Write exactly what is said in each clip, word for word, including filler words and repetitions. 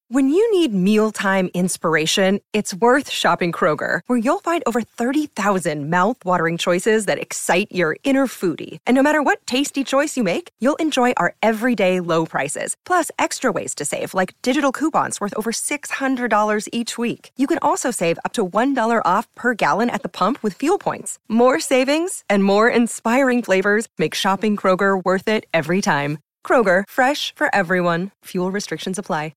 When you need mealtime inspiration, it's worth shopping Kroger, where you'll find over thirty thousand mouth-watering choices that excite your inner foodie. And no matter what tasty choice you make, you'll enjoy our everyday low prices, plus extra ways to save, like digital coupons worth over six hundred dollars each week. You can also save up to one dollar off per gallon at the pump with fuel points. More savings and more inspiring flavors make shopping Kroger worth it every time. Kroger, fresh for everyone. Fuel restrictions apply.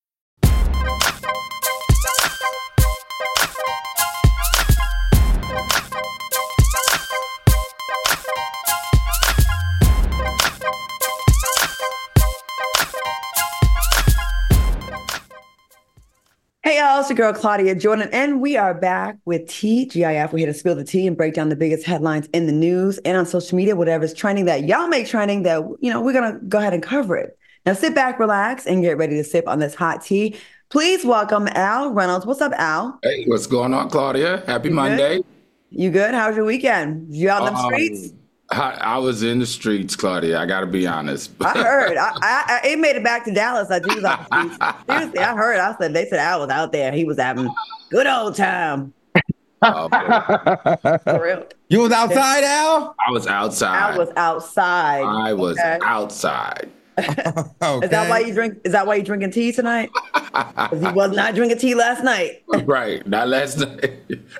Hey y'all, it's your girl Claudia Jordan, and we are back with T G I F. We're here to spill the tea and break down the biggest headlines in the news and on social media, whatever's trending that y'all make trending that, you know, we're going to go ahead and cover it. Now sit back, relax, and get ready to sip on this hot tea. Please welcome Al Reynolds. What's up, Al? Hey, what's going on, Claudia? Happy you Monday. Good? You good? How was your weekend? You out in the um, streets? I, I was in the streets, Claudia. I got to be honest. I heard. I, I, I it made it back to Dallas. I do was out the streets. Seriously, I heard. I said they said Al was out there. He was having good old time. Oh, For real. You was outside, Al? I was outside. Al was outside. I was okay. outside. Okay. Is that why you drink? Is that why you drinking tea tonight? He was not drinking tea last night. Right, not last night.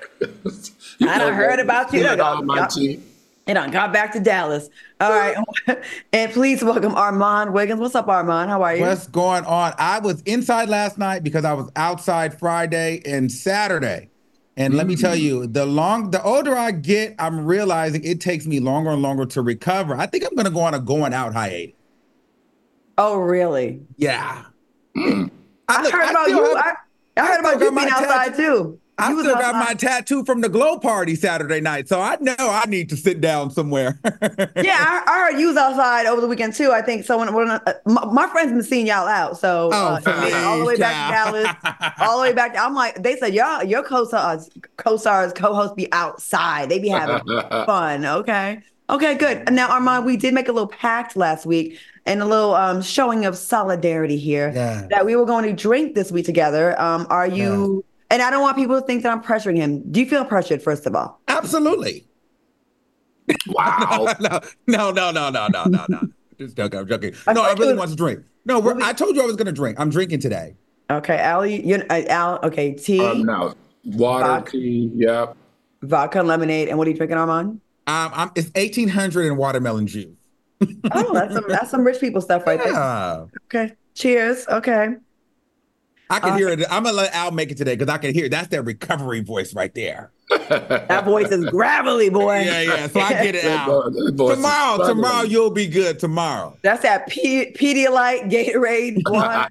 I done heard about you. All my tea. And I got back to Dallas. All right. And please welcome Armand Wiggins. What's up, Armand? How are you? What's going on? I was inside last night because I was outside Friday and Saturday. And mm-hmm. let me tell you, the long, the older I get, I'm realizing it takes me longer and longer to recover. I think I'm going to go on a going out hiatus. Oh, really? Yeah. Mm. I, I look, heard about you. Have, I, I heard about you being outside too. I you still got my tattoo from the glow party Saturday night, so I know I need to sit down somewhere. Yeah, I, I heard you was outside over the weekend too. I think someone, one, uh, my, my friends been seeing y'all out, so oh, uh, all the way back to Dallas, all the way back. To, I'm like, they said y'all, your co-stars, co-stars, co-hosts be outside. They be having fun. Okay, okay, good. Now, Armand, we did make a little pact last week and a little um, showing of solidarity here yeah. that we were going to drink this week together. Um, are you? Yeah. And I don't want people to think that I'm pressuring him. Do you feel pressured, first of all? Absolutely. Wow. no, no, no, no, no, no, no, no. Just joking. I'm joking. I no, I really was, want to drink. No, we're, really? I told you I was going to drink. I'm drinking today. Okay, Al, you, uh, Al. Okay, tea. Um, no, water, vodka, tea. Yep. Vodka and lemonade. And what are you drinking, Armand? Um, I'm, it's eighteen hundred in watermelon juice. Oh, that's some that's some rich people stuff right yeah. there. Okay. Cheers. Okay. I can uh, hear it. I'm gonna let Al make it today because I can hear it. That's their recovery voice right there. That voice is gravelly, boy. Yeah, yeah. So I get it out. Tomorrow, tomorrow you'll be good. Tomorrow. That's that P- Pedialyte Gatorade one.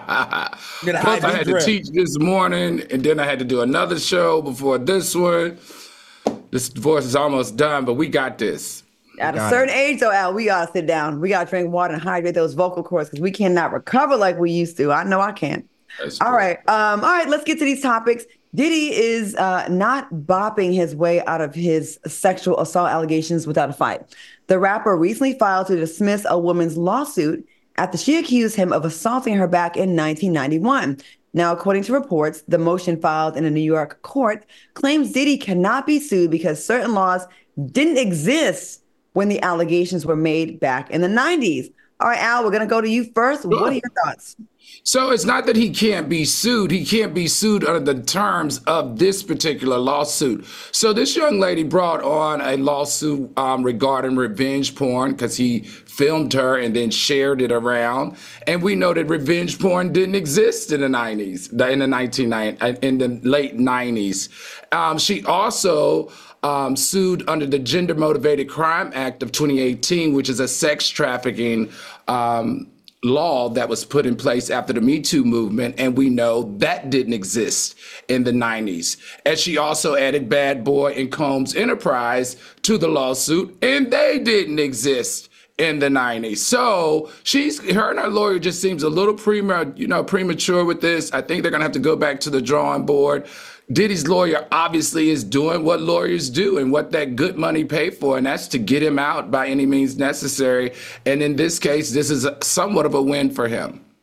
Plus, I had to teach this morning, and then I had to do another show before this one. This voice is almost done, but we got this. At a certain it. age, though, Al, we gotta sit down. We gotta drink water and hydrate those vocal cords because we cannot recover like we used to. I know I can't. That's all cool. right. Um, all right, let's get to these topics. Diddy is uh, not bopping his way out of his sexual assault allegations without a fight. The rapper recently filed to dismiss a woman's lawsuit after she accused him of assaulting her back in nineteen ninety-one. Now, according to reports, the motion filed in a New York court claims Diddy cannot be sued because certain laws didn't exist when the allegations were made back in the nineties. All right, Al, we're going to go to you first. Sure. What are your thoughts? So it's not that he can't be sued. He can't be sued under the terms of this particular lawsuit. So this young lady brought on a lawsuit um, regarding revenge porn because he filmed her and then shared it around. And we know that revenge porn didn't exist in the nineties, in the nineteen nineties, in the late nineties. Um, she also um, sued under the Gender Motivated Crime Act of twenty eighteen, which is a sex trafficking um law that was put in place after the Me Too movement, and we know that didn't exist in the nineties. And she also added Bad Boy and Combs Enterprise to the lawsuit, and they didn't exist in the nineties. So she's her and her lawyer just seems a little prema, you know, premature with this. I think they're gonna have to go back to the drawing board. Diddy's lawyer obviously is doing what lawyers do and what that good money pay for, and that's to get him out by any means necessary. And in this case, this is a, somewhat of a win for him.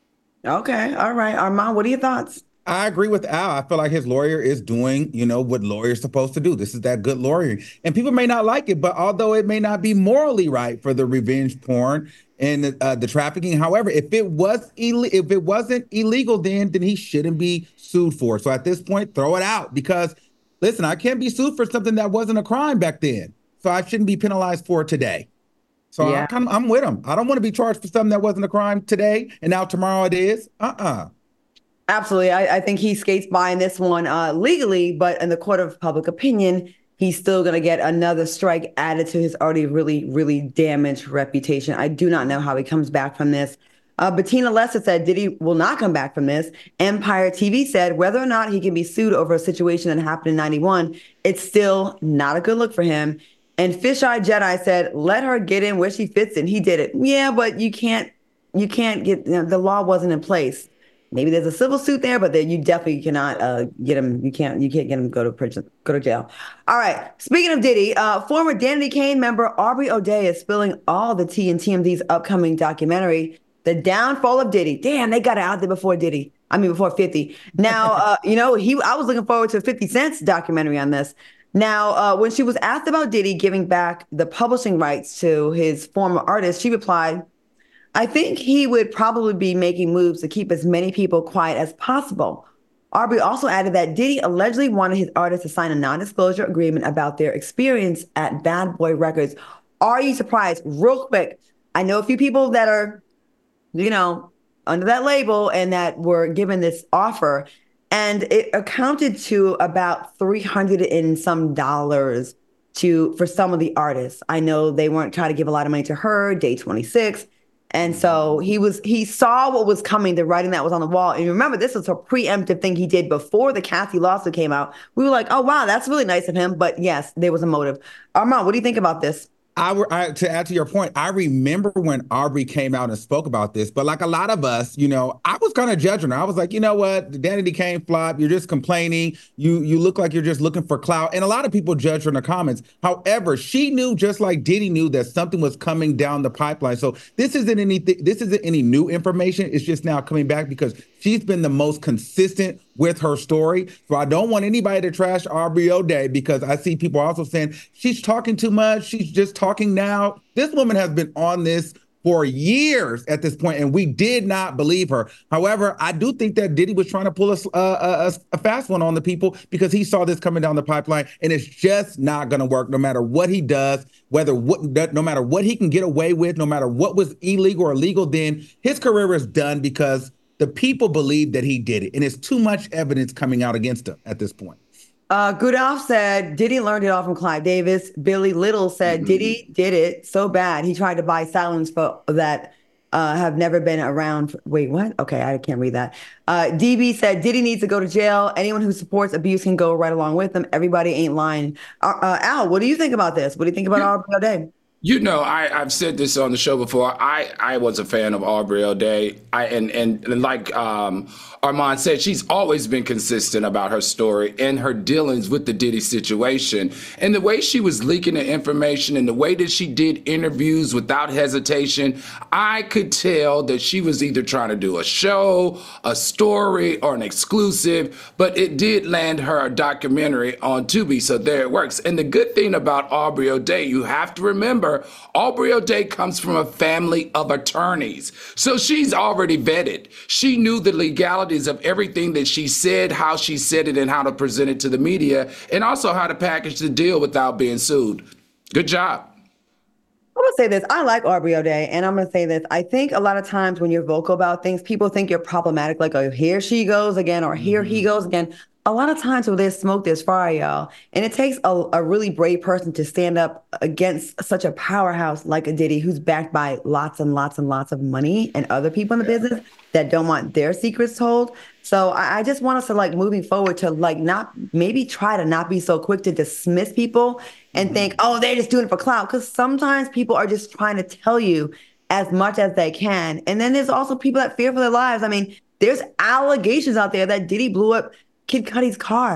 Okay. All right. Armand, what are your thoughts? I agree with Al. I feel like his lawyer is doing, you know, what lawyers supposed to do. This is that good lawyering. And people may not like it, but although it may not be morally right for the revenge porn and uh, the trafficking, however, if it was Ill- if it wasn't illegal then, then he shouldn't be sued for it. So at this point, throw it out because, listen, I can't be sued for something that wasn't a crime back then. So I shouldn't be penalized for it today. So Yeah. I kind of, I'm with him. I don't want to be charged for something that wasn't a crime today and now tomorrow it is. Uh-uh. Absolutely. I, I think he skates by in this one uh, legally, but in the court of public opinion, he's still going to get another strike added to his already really, really damaged reputation. I do not know how he comes back from this. Uh, Bettina Lester said Diddy will not come back from this. Empire T V said whether or not he can be sued over a situation that happened in ninety-one, it's still not a good look for him. And Fisheye Jedi said, let her get in where she fits in. He did it. Yeah, but you can't, you can't get, you know, the law wasn't in place. Maybe there's a civil suit there, but then you definitely cannot uh, get him. You can't. You can't get him to go to prison, go to jail. All right. Speaking of Diddy, uh, former Danity Kane member Aubrey O'Day is spilling all the tea in T M Z's upcoming documentary, "The Downfall of Diddy." Damn, they got it out there before Diddy. I mean, before fifty. Now, uh, you know, he. I was looking forward to fifty Cent's documentary on this. Now, uh, when she was asked about Diddy giving back the publishing rights to his former artist, she replied, I think he would probably be making moves to keep as many people quiet as possible. Aubrey also added that Diddy allegedly wanted his artists to sign a non-disclosure agreement about their experience at Bad Boy Records. Are you surprised? Real quick, I know a few people that are, you know, under that label and that were given this offer, and it accounted to about three hundred and some dollars to for some of the artists. I know they weren't trying to give a lot of money to her, Day twenty-six. And so he was, he saw what was coming, the writing that was on the wall. And remember, this was a preemptive thing he did before the Cassie lawsuit came out. We were like, oh, wow, that's really nice of him. But yes, there was a motive. Armand, what do you think about this? I, I to add to your point, I remember when Aubrey came out and spoke about this, but like a lot of us, you know, I was kind of judging her. I was like, you know what, the Danity Kane flop, you're just complaining. You you look like you're just looking for clout. And a lot of people judged her in the comments. However, she knew, just like Diddy knew, that something was coming down the pipeline. So this isn't anything, this isn't any new information. It's just now coming back because she's been the most consistent with her story. So I don't want anybody to trash Aubrey O'Day because I see people also saying she's talking too much. She's just talking now. This woman has been on this for years at this point, and we did not believe her. However, I do think that Diddy was trying to pull a, a, a, a fast one on the people because he saw this coming down the pipeline, and it's just not going to work no matter what he does, whether what, no matter what he can get away with, no matter what was illegal or legal, then his career is done because the people believe that he did it, and it's too much evidence coming out against him at this point. Uh, Goodolf said Diddy learned it all from Clive Davis. Billy Little said mm-hmm. Diddy did it so bad he tried to buy silence for that uh, have never been around. For, wait, what? Okay, I can't read that. Uh, D B said Diddy needs to go to jail. Anyone who supports abuse can go right along with them. Everybody ain't lying. Uh, uh, Al, what do you think about this? What do you think about Aubrey O'Day? You know, I, I've said this on the show before. I, I was a fan of Aubrey O'Day. I and, and, and like um, Armand said, she's always been consistent about her story and her dealings with the Diddy situation. And the way she was leaking the information and the way that she did interviews without hesitation, I could tell that she was either trying to do a show, a story, or an exclusive, but it did land her a documentary on Tubi, so there it works. And the good thing about Aubrey O'Day, you have to remember, Aubrey O'Day comes from a family of attorneys. So she's already vetted. She knew the legalities of everything that she said, how she said it, and how to present it to the media, and also how to package the deal without being sued. Good job. I'm going to say this. I like Aubrey O'Day, and I'm going to say this. I think a lot of times when you're vocal about things, people think you're problematic, like, oh, here she goes again, or here mm-hmm. he goes again. A lot of times when there's smoke, there's fire, y'all. And it takes a, a really brave person to stand up against such a powerhouse like a Diddy, who's backed by lots and lots and lots of money and other people in the yeah. business that don't want their secrets told. So I, I just want us to, like, moving forward to, like, not maybe try to not be so quick to dismiss people and mm-hmm. think, oh, they're just doing it for clout. Because sometimes people are just trying to tell you as much as they can. And then there's also people that fear for their lives. I mean, there's allegations out there that Diddy blew up Kid Cudi's car.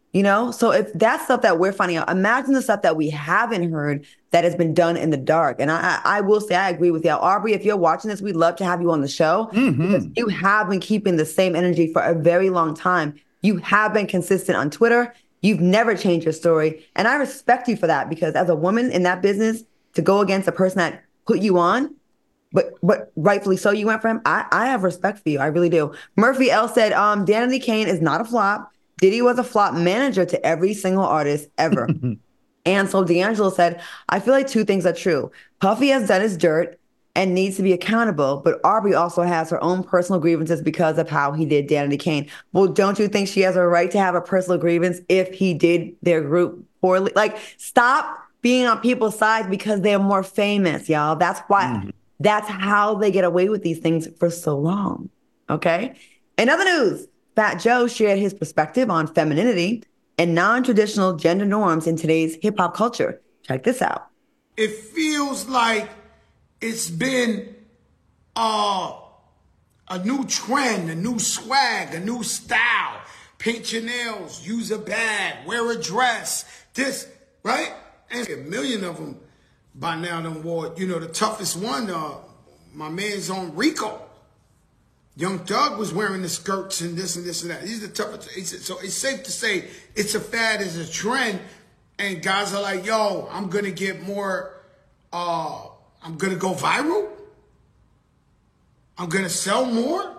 You know, so if that's stuff that we're finding out, imagine the stuff that we haven't heard that has been done in the dark. And I, I will say, I agree with you, Aubrey. If you're watching this, we'd love to have you on the show Mm-hmm. because you have been keeping the same energy for a very long time. You have been consistent on Twitter. You've never changed your story, and I respect you for that because as a woman in that business, to go against a person that put you on, but but rightfully so, you went for him. I I have respect for you. I really do. Murphy L said, um, Danity Kane is not a flop. Diddy was a flop manager to every single artist ever. Ansel D'Angelo said, I feel like two things are true. Puffy has done his dirt and needs to be accountable, but Aubrey also has her own personal grievances because of how he did Danity Kane. Well, don't you think she has a right to have a personal grievance if he did their group poorly? Like, stop being on people's sides because they're more famous, y'all. That's why, mm-hmm. that's how they get away with these things for so long, okay? In other news, Fat Joe shared his perspective on femininity and non-traditional gender norms in today's hip-hop culture. Check this out. It feels like it's been uh, a new trend, a new swag, a new style. Paint your nails, use a bag, wear a dress, this, right? And a million of them by now done wore, you know, the toughest one, uh, my man's on Rico. Young Thug was wearing the skirts and this and this and that. These are the toughest. So it's safe to say it's a fad, it's a trend. And guys are like, yo, I'm going to get more, uh, I'm going to go viral. I'm going to sell more.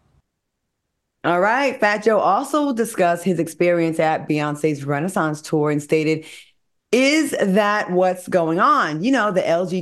All right. Fat Joe also discussed his experience at Beyonce's Renaissance tour and stated, is that what's going on? You know, the L G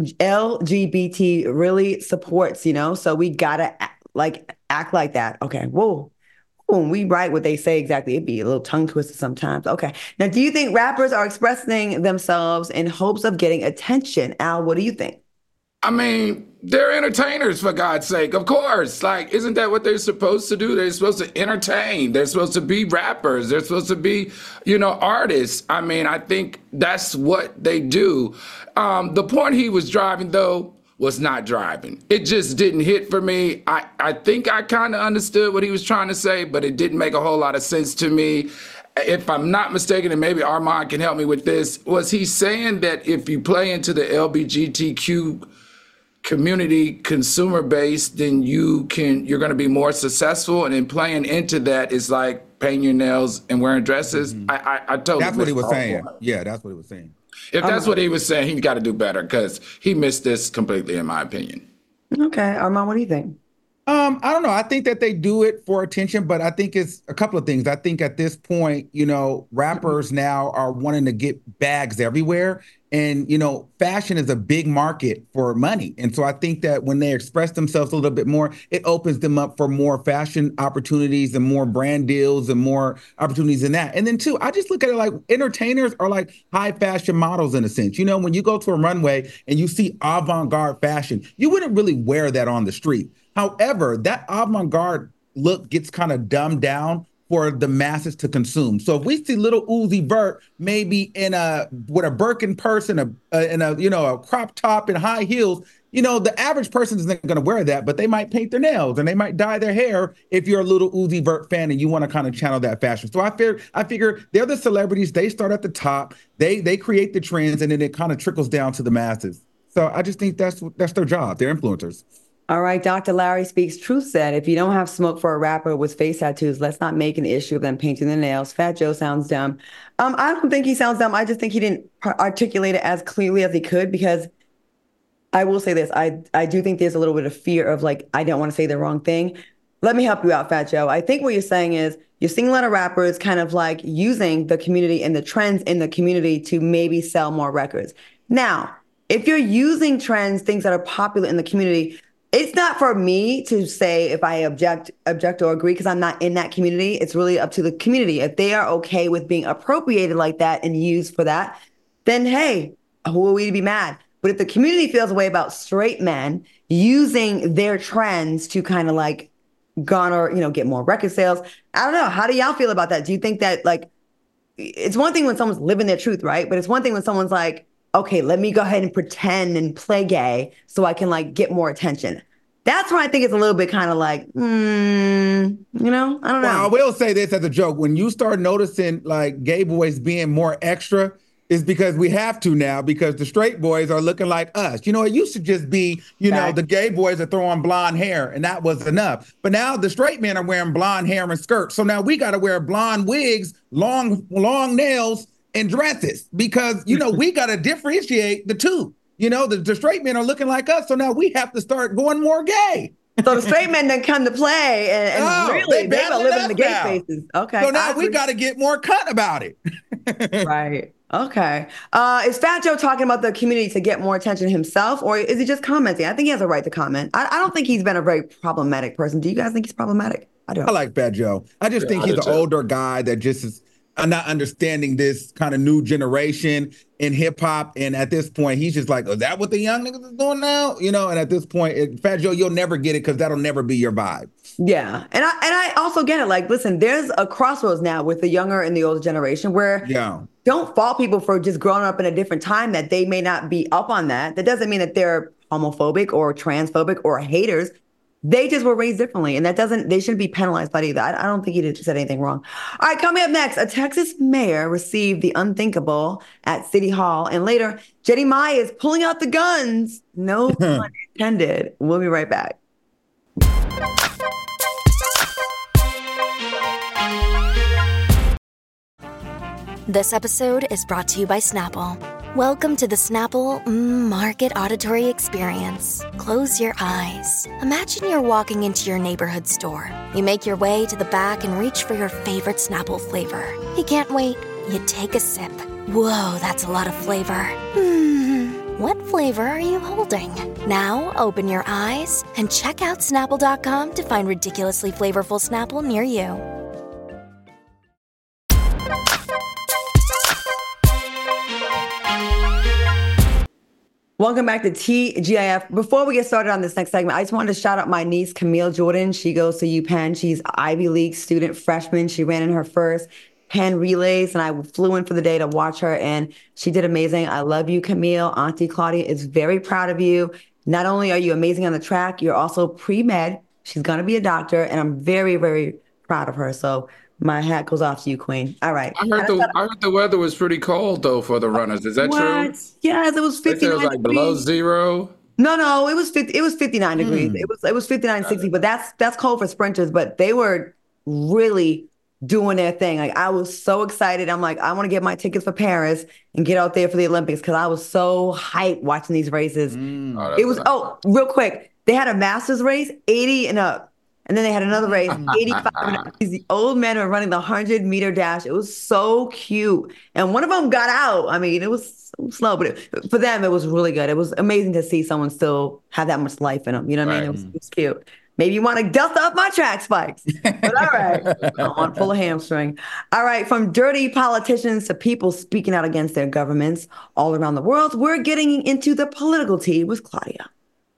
B T really supports, you know, so we got to like act like that. Okay. Whoa. When we write what they say exactly, it'd be a little tongue twisted sometimes. Okay. Now, do you think rappers are expressing themselves in hopes of getting attention? Al, what do you think? I mean, they're entertainers, for God's sake. Of course. Like, isn't that what they're supposed to do? They're supposed to entertain. They're supposed to be rappers. They're supposed to be, you know, artists. I mean, I think that's what they do. Um, the point he was driving, though, was not driving. It just didn't hit for me. I, I think I kind of understood what he was trying to say, but it didn't make a whole lot of sense to me. If I'm not mistaken, and maybe Armand can help me with this, was he saying that if you play into the L G B T Q community consumer base, then you can, you're going to be more successful, and in playing into that is like painting your nails and wearing dresses? Mm-hmm. I, I, I totally That's what he was saying. Point. Yeah, that's what he was saying. If that's um, what he was saying, he's got to do better because he missed this completely, in my opinion. Okay. Armand, what do you think? Um, I don't know. I think that they do it for attention, but I think it's a couple of things. I think at this point, you know, rappers now are wanting to get bags everywhere. And, you know, fashion is a big market for money. And so I think that when they express themselves a little bit more, it opens them up for more fashion opportunities and more brand deals and more opportunities in that. And then, too, I just look at it like entertainers are like high fashion models in a sense. You know, when you go to a runway and you see avant-garde fashion, you wouldn't really wear that on the street. However, that avant-garde look gets kind of dumbed down for the masses to consume. So if we see little Uzi Vert maybe in a with a Birkin purse and a, a in a you know a crop top and high heels, you know the average person isn't going to wear that, but they might paint their nails and they might dye their hair if you're a little Uzi Vert fan and you want to kind of channel that fashion. So I figure I figure they're the celebrities. They start at the top. They they create the trends and then it kind of trickles down to the masses. So I just think that's that's their job. They're influencers. All right, Doctor Larry Speaks Truth said, if you don't have smoke for a rapper with face tattoos, let's not make an issue of them painting their nails. Fat Joe sounds dumb. Um, I don't think he sounds dumb. I just think he didn't articulate it as clearly as he could, because I will say this. I, I do think there's a little bit of fear of like, I don't want to say the wrong thing. Let me help you out, Fat Joe. I think what you're saying is you're seeing a lot of rappers kind of like using the community and the trends in the community to maybe sell more records. Now, if you're using trends, things that are popular in the community, it's not for me to say if I object, object or agree, because I'm not in that community. It's really up to the community. If they are okay with being appropriated like that and used for that, then hey, who are we to be mad? But if the community feels a way about straight men using their trends to kind of like garner, you know, get more record sales, I don't know. How do y'all feel about that? Do you think that like, it's one thing when someone's living their truth, right? But it's one thing when someone's like, okay, let me go ahead and pretend and play gay so I can like get more attention. That's where I think it's a little bit kind of like, mm, you know, I don't know. Well, I will say this as a joke. When you start noticing like gay boys being more extra, is because we have to now, because the straight boys are looking like us. You know, it used to just be, you know, Right. the gay boys are throwing blonde hair and that was enough. But now the straight men are wearing blonde hair and skirts. So now we got to wear blonde wigs, long, long nails and dresses because, you know, we got to differentiate the two. You know, the, the straight men are looking like us. So now we have to start going more gay. So the straight men done come to play and, and Oh, really they they bad gonna live in the gay enough now. spaces. Okay. So now I we agree. got to get more cut about it. Right. Okay. Uh, is Fat Joe talking about the community to get more attention himself, or is he just commenting? I think he has a right to comment. I, I don't think he's been a very problematic person. Do you guys think he's problematic? I don't. I like Fat Joe. I just Yeah, think I he's do an too. older guy that just is uh, not understanding this kind of new generation in hip hop. And at this point, he's just like, is that what the young niggas is doing now? You know, and at this point, it, Fat Joe, you'll never get it because that'll never be your vibe. Yeah. And I and I also get it. Like, listen, there's a crossroads now with the younger and the older generation where Yeah. don't fault people for just growing up in a different time that they may not be up on that. That doesn't mean that they're homophobic or transphobic or haters. They just were raised differently, and that doesn't, they shouldn't be penalized by either. I, I don't think he did, said anything wrong. All right, coming up next, a Texas mayor received the unthinkable at City Hall, and later, Jetty Maya is pulling out the guns. No pun intended. We'll be right back. This episode is brought to you by Snapple. Welcome to the Snapple mm, Market Auditory Experience. Close your eyes. Imagine you're walking into your neighborhood store. You make your way to the back and reach for your favorite Snapple flavor. You can't wait. You take a sip. Whoa, that's a lot of flavor. Hmm, what flavor are you holding? Now open your eyes and check out Snapple dot com to find ridiculously flavorful Snapple near you. Welcome back to T G I F. Before we get started on this next segment, I just wanted to shout out my niece, Camille Jordan. She goes to UPenn. She's Ivy League student freshman. She ran in her first Penn relays, and I flew in for the day to watch her, and she did amazing. I love you, Camille. Auntie Claudia is very proud of you. Not only are you amazing on the track, you're also pre-med. She's going to be a doctor, and I'm very, very proud of her. So my hat goes off to you, Queen. All right. I heard the I heard the weather was pretty cold though for the runners. Is that what? true? Yes, it was They said fifty-nine it was like degrees. below zero. No, no, it was fifty. It was fifty-nine degrees. It was it was fifty-nine, sixty. But that's that's cold for sprinters. But they were really doing their thing. Like, I was so excited. I'm like, I want to get my tickets for Paris and get out there for the Olympics because I was so hyped watching these races. Oh, that's It was nice. oh, real quick. They had a masters race, eighty and up. And then they had another race, eighty-five and up. These old men were running the hundred meter dash. It was so cute. And one of them got out. I mean, it was so slow, but it, for them, it was really good. It was amazing to see someone still have that much life in them. You know what I mean? It was, it was cute. Maybe you want to dust up my track spikes. But all right. I want full of hamstring. All right. From dirty politicians to people speaking out against their governments all around the world, we're getting into the political tea with Claudia.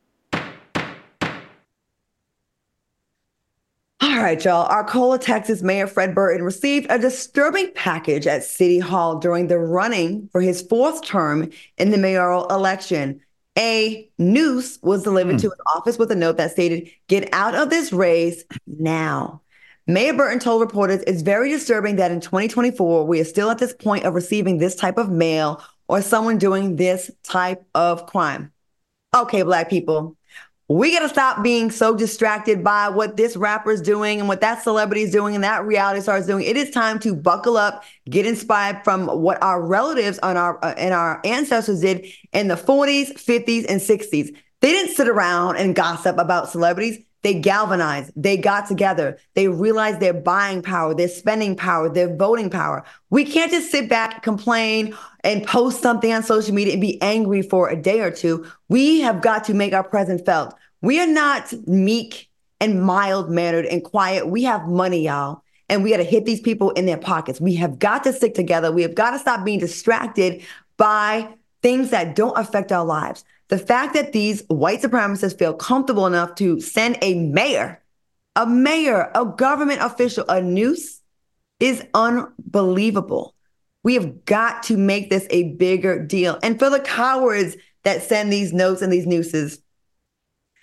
All right, y'all. Arcola, Texas Mayor Fred Burton received a disturbing package at City Hall during the running for his fourth term in the mayoral election. A noose was delivered to his office with a note that stated, "Get out of this race now." Mayor Burton told reporters, "It's very disturbing that in twenty twenty-four, we are still at this point of receiving this type of mail or someone doing this type of crime." Okay, Black people. We got to stop being so distracted by what this rapper's doing and what that celebrity's doing and that reality star's doing. It is time to buckle up, get inspired from what our relatives and our, uh, and our ancestors did in the forties, fifties, and sixties. They didn't sit around and gossip about celebrities. They galvanized. They got together. They realized their buying power, their spending power, their voting power. We can't just sit back, complain, and post something on social media and be angry for a day or two. We have got to make our presence felt. We are not meek and mild-mannered and quiet. We have money, y'all, and we got to hit these people in their pockets. We have got to stick together. We have got to stop being distracted by things that don't affect our lives. The fact that these white supremacists feel comfortable enough to send a mayor, a mayor, a government official, a noose is unbelievable. We have got to make this a bigger deal. And for the cowards that send these notes and these nooses,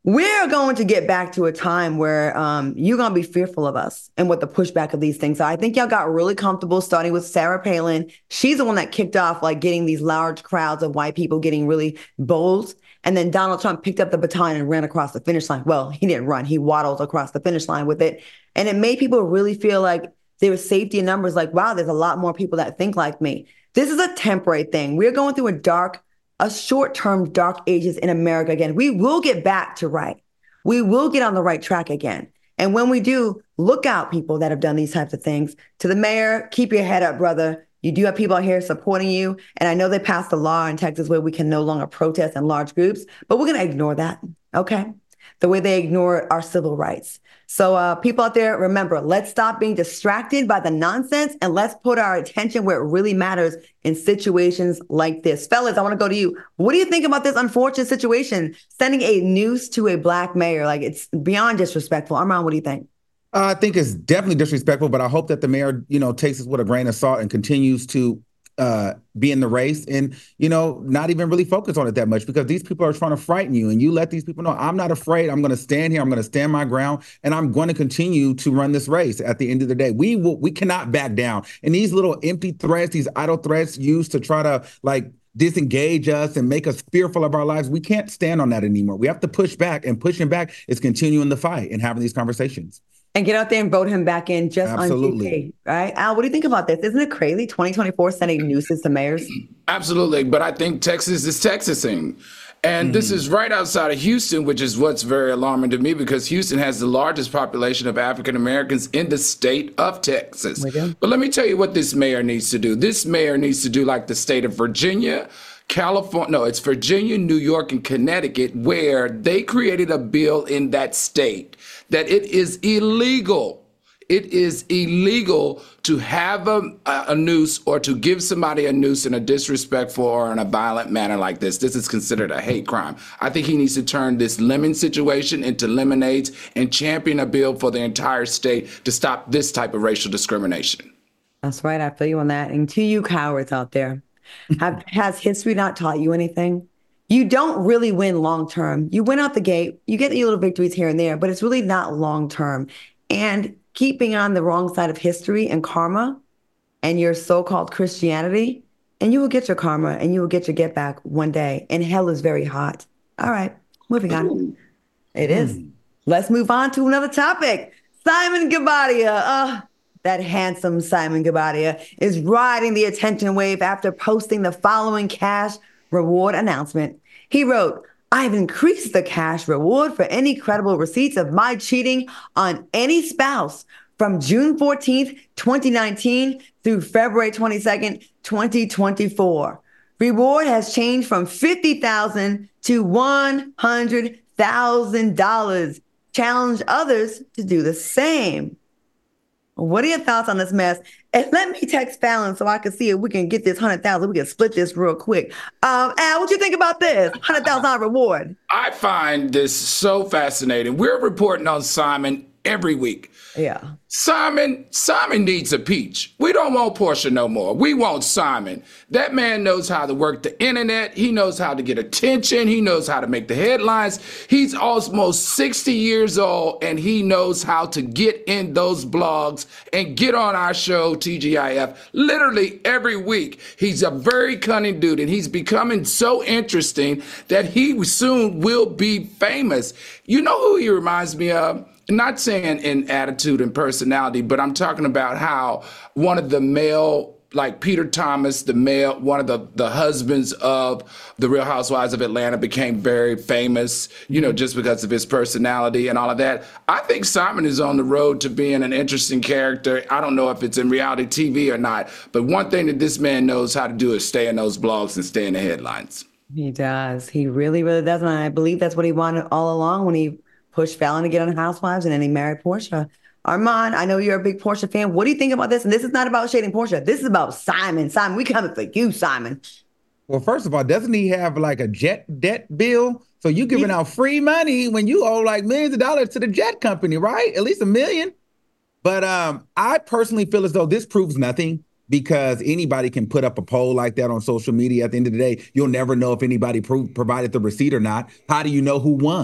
We're going to get back to a time where um, you're going to be fearful of us and what the pushback of these things are. I think y'all got really comfortable starting with Sarah Palin. She's the one that kicked off like getting these large crowds of white people getting really bold. And then Donald Trump picked up the baton and ran across the finish line. Well, he didn't run. He waddled across the finish line with it. And it made people really feel like there was safety in numbers, like, wow, there's a lot more people that think like me. This is a temporary thing. We're going through a dark a short-term dark ages in America again. We will get back to right. We will get on the right track again. And when we do, look out, people that have done these types of things. To the mayor, keep your head up, brother. You do have people out here supporting you. And I know they passed a law in Texas where we can no longer protest in large groups, but we're going to ignore that, okay? The way they ignore our civil rights. So uh, people out there, remember, let's stop being distracted by the nonsense and let's put our attention where it really matters in situations like this. Fellas, I want to go to you. What do you think about this unfortunate situation? Sending a noose to a black mayor, like it's beyond disrespectful. Armand, what do you think? Uh, I think it's definitely disrespectful, but I hope that the mayor, you know, takes this with a grain of salt and continues to uh, be in the race and, you know, not even really focus on it that much because these people are trying to frighten you and you let these people know I'm not afraid. I'm going to stand here. I'm going to stand my ground and I'm going to continue to run this race at the end of the day. We will, we cannot back down. And these little empty threats, these idle threats used to try to like disengage us and make us fearful of our lives. We can't stand on that anymore. We have to push back, and pushing back is continuing the fight and having these conversations. And get out there and vote him back in just Absolutely. on T V, right? Al, what do you think about this? Isn't it crazy? twenty twenty-four sending nooses to mayors? Absolutely. But I think Texas is Texasing. And mm-hmm. this is right outside of Houston, which is what's very alarming to me because Houston has the largest population of African Americans in the state of Texas. But let me tell you what this mayor needs to do. This mayor needs to do like the state of Virginia, California, no, it's Virginia, New York, and Connecticut, where they created a bill in that state that it is illegal. It is illegal to have a, a noose or to give somebody a noose in a disrespectful or in a violent manner like this. This is considered a hate crime. I think he needs to turn this lemon situation into lemonades and champion a bill for the entire state to stop this type of racial discrimination. That's right. I feel you on that. And to you cowards out there, have, has history not taught you anything? You don't really win long term. You win out the gate, you get your little victories here and there, but it's really not long term. And keeping on the wrong side of history and karma and your so-called Christianity, and you will get your karma and you will get your get back one day. And hell is very hot. All right, moving on. Ooh. It is. Mm. Let's move on to another topic. Simon Guobadia. Uh, that handsome Simon Guobadia is riding the attention wave after posting the following cash reward announcement. He wrote, "I've increased the cash reward for any credible receipts of my cheating on any spouse from June fourteenth, twenty nineteen through February twenty-second, twenty twenty-four. Reward has changed from fifty thousand dollars to one hundred thousand dollars. Challenge others to do the same." What are your thoughts on this mess? And let me text Fallon so I can see if we can get this one hundred thousand dollars. We can split this real quick. Um, Al, what you think about this one hundred thousand dollars reward? I find this so fascinating. We're reporting on Simon every week. Yeah. Simon, Simon needs a peach. We don't want Portia no more. We want Simon. That man knows how to work the internet. He knows how to get attention. He knows how to make the headlines. He's almost sixty years old, and he knows how to get in those blogs and get on our show, T G I F, literally every week. He's a very cunning dude, and he's becoming so interesting that he soon will be famous. You know who he reminds me of? Not saying in attitude and personality, but I'm talking about how one of the male, like Peter Thomas, the male, one of the, the husbands of the Real Housewives of Atlanta became very famous, you know, just because of his personality and all of that. I think Simon is on the road to being an interesting character. I don't know if it's in reality T V or not, but one thing that this man knows how to do is stay in those blogs and stay in the headlines. He does. He really, really does. And I believe that's what he wanted all along when he pushed Fallon to get on Housewives, and then he married Portia. Armand, I know you're a big Portia fan. What do you think about this? And this is not about shading Portia. This is about Simon. Simon, we coming for you, Simon. Well, first of all, doesn't he have like a jet debt bill? So you giving yeah. out free money when you owe like millions of dollars to the jet company, right? At least a million. But um, I personally feel as though this proves nothing, because anybody can put up a poll like that on social media. At the end of the day, you'll never know if anybody pro- provided the receipt or not. How do you know who won?